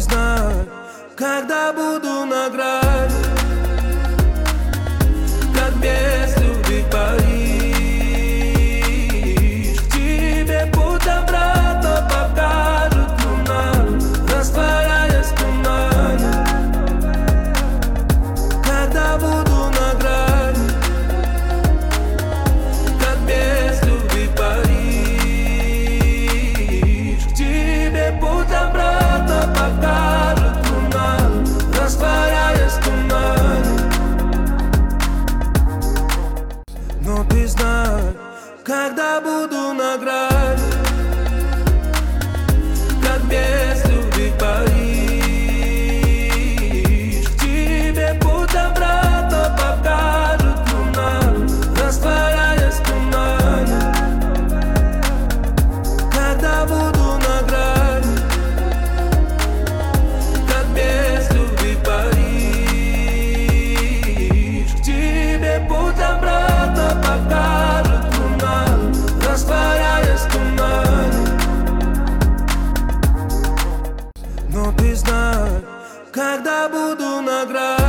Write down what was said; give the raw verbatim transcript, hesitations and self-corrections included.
знай, когда буду на грани, как без любви Париж. К тебе путь обратно покажет луна, растворяясь в тумане. Когда буду на грани, как без любви Париж. К тебе путь обратно покажет луна, растворяясь в тумане. Но ты знай, когда буду на грани, как без любви Париж. К тебе путь обратно покажет луна, растворяясь в тумане. Когда буду на грани, как без любви Париж. К тебе путь обратно покажет луна, растворяясь в тумане. Но ты знай, когда буду на грани.